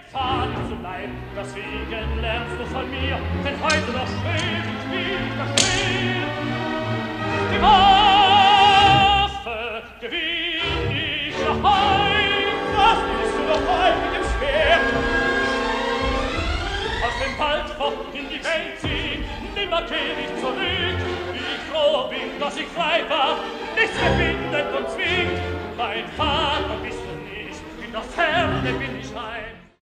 Faden zu Leib, das Wiegen lernst du von mir, denn heute noch schweb ich wieder schwer. Die Waffe gewinn ich noch heim, was willst du noch heim mit dem Schwert? Aus dem Wald fort in die Welt ziehen, nimmer kehr ich zurück. Wie froh bin, dass ich frei war, nichts mehr bindet und zwingt. Mein Vater bist du nicht, in der Ferne bin ich heim.